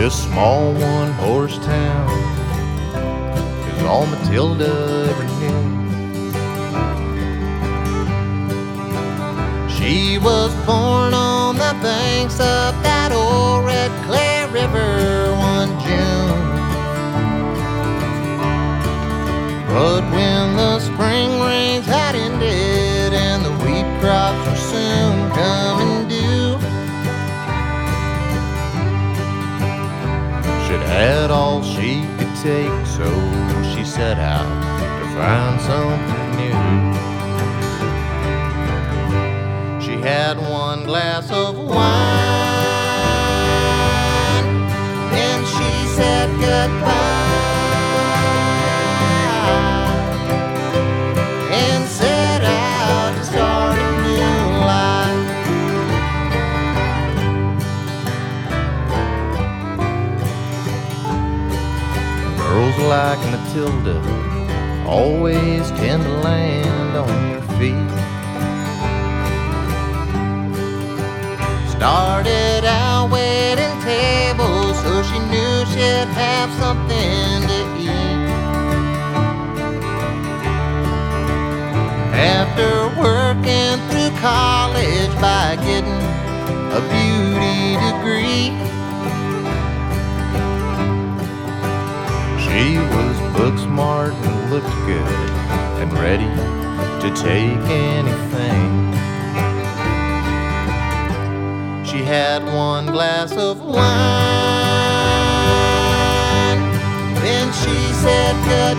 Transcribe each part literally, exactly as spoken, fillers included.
This small one-horse town is all Matilda ever knew. She was born on the banks of that old Red Clay River one June. But when the spring rains had ended and the wheat crops were soon coming due, she'd had all she could take, so she set out to find something new. She had one glass of wine, then she said goodbye and set out to start a new life. Girls like Matilda always tend to land on your feet. Started out waiting tables so she knew she'd have something to eat. After working through college by getting a beauty degree, she was book smart and looked good and ready to take anything. She had one glass of wine, then she said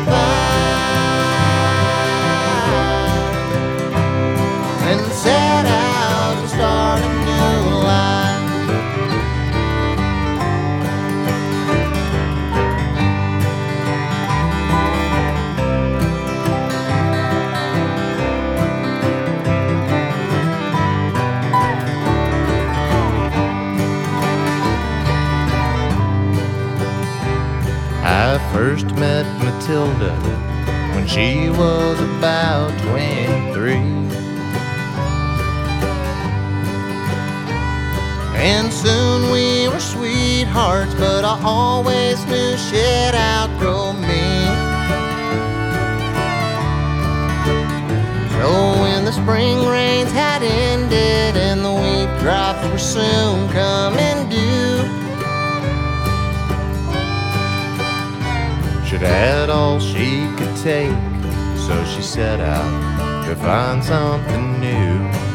goodbye and set out to start a new life. I first met Matilda when she was about twenty-three, and soon we were sweethearts, but I always knew she'd outgrow me. So when the spring rains had ended and the wheat crops were soon coming due, she'd had all she could take, so she set out to find something new.